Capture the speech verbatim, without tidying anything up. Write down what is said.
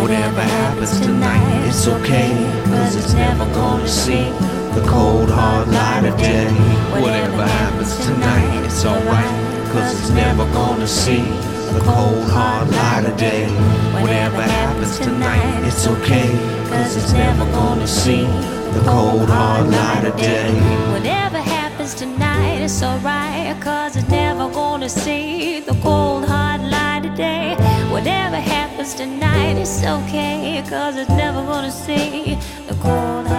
Whatever happens tonight, it's okay, cause it's never gonna see the cold hard light of day. Whatever happens tonight, it's alright, cause it's never gonna see the cold hard light of day. Whatever happens tonight, it's okay, cause it's never gonna see the cold hard light of day. Whatever happens tonight, it's alright, cause it's never gonna see the cold hard light of day. Whatever happens tonight, it's okay, cause it's never gonna see the cold